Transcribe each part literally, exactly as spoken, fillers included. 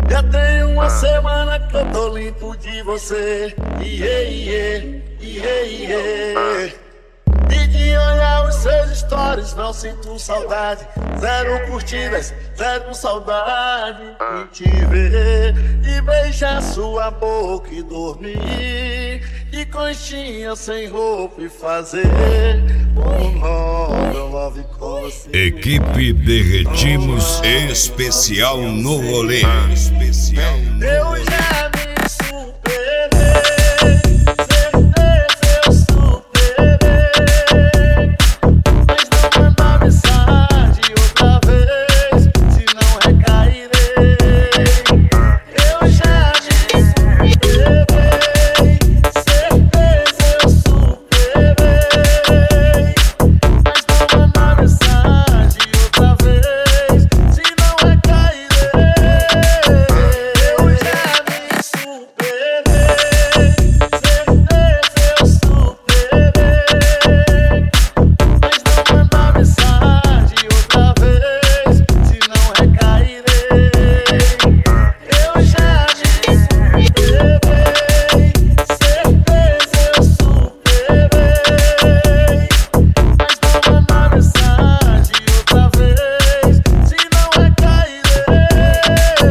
Já tem uma semana que eu tô limpo de você. Iê, iê, iê, iê. E de olhar os seus stories não sinto saudade. Zero curtidas, zero saudade de te ver e beijar sua boca e dormir de conchinha sem roupa e fazer um novo love com você. Equipe Derretimos especial no rolê. Especial no Eu rolê. já me superei, certeza eu superei. Mas não mandar mensagem outra vez, senão recairei. Eu já me superei, certeza eu superei. Mas não mandar mensagem outra vez, senão recairei. Eu já me superei, certeza eu superei. Mas não mandar mensagem outra vez, senão recairei. Eu já me superei, certeza eu superei. Mas não mandar mensagem outra vez, senão recairei.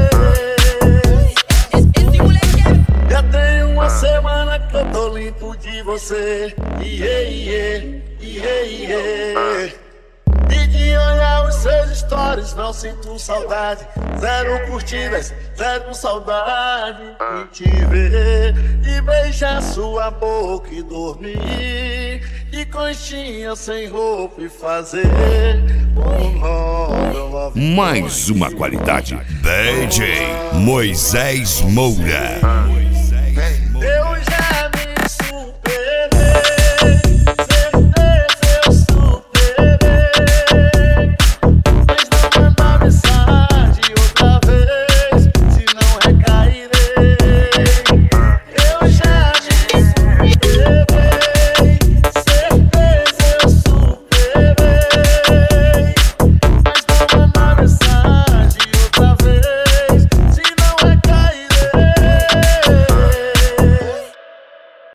Já tem uma semana que eu tô limpo de você. Iê, iê, iê, iê. E de olhar os seus stories não sinto saudade. Zero curtidas, zero saudade de te ver e beijar sua boca e dormir de conchinha sem roupa e fazer um novo love. Mais uma qualidade. D J Moisés Moura.